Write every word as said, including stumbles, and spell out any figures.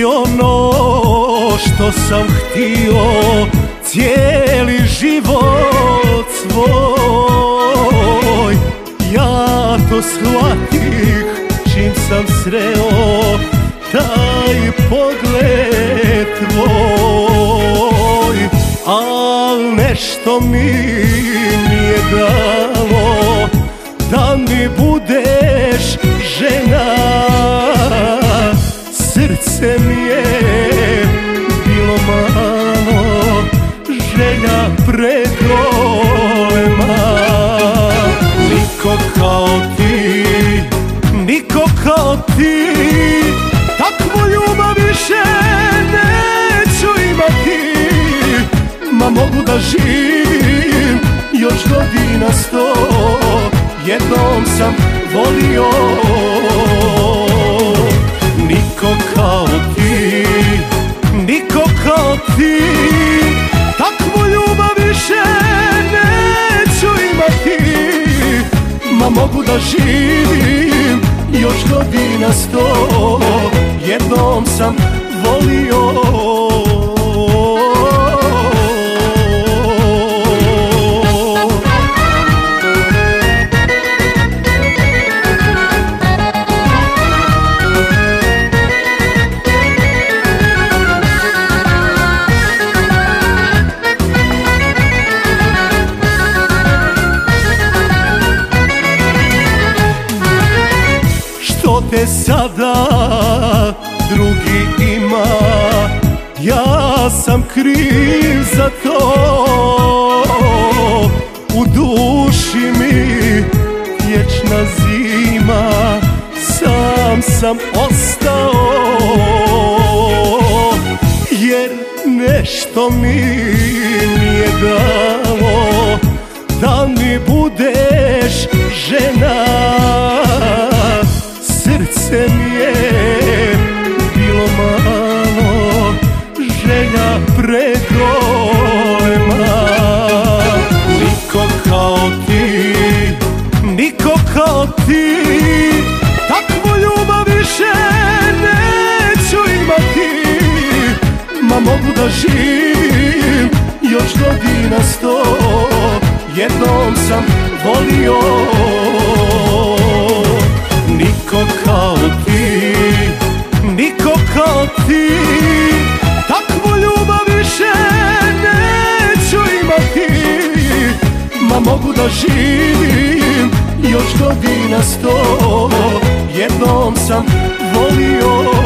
ono što sam htio cijeli život svoj. Ja to shvatih čim sam sreo taj pogled tvoj. Al nešto mi nije dalo da mi budeš žena. Srce mi je bilo malo, želja pregolema. Niko kao ti, niko kao ti, takvu ljubav više neću imati. Ma mogu da živim još godina sto, jednom sam volio. Niko kao ti, niko kao ti, takvu ljubav više neću imati. Ma mogu da živim još godina sto, jednom sam volio. Što te sada drugi ima, ja sam kriv za to. U duši mi vječna zima, sam sam ostao. Jer nešto mi nije dalo da mi budeš žena. Srce mi je bilo malo, želja pregolema. Niko kao ti, niko kao ti, takvu ljubav više neću imati. Ma mogu da živim još godina sto, jednom sam volio. Niko kao ti, niko kao ti, takvu ljubav više neću imati. Ma mogu da živim još godina sto, jednom sam volio.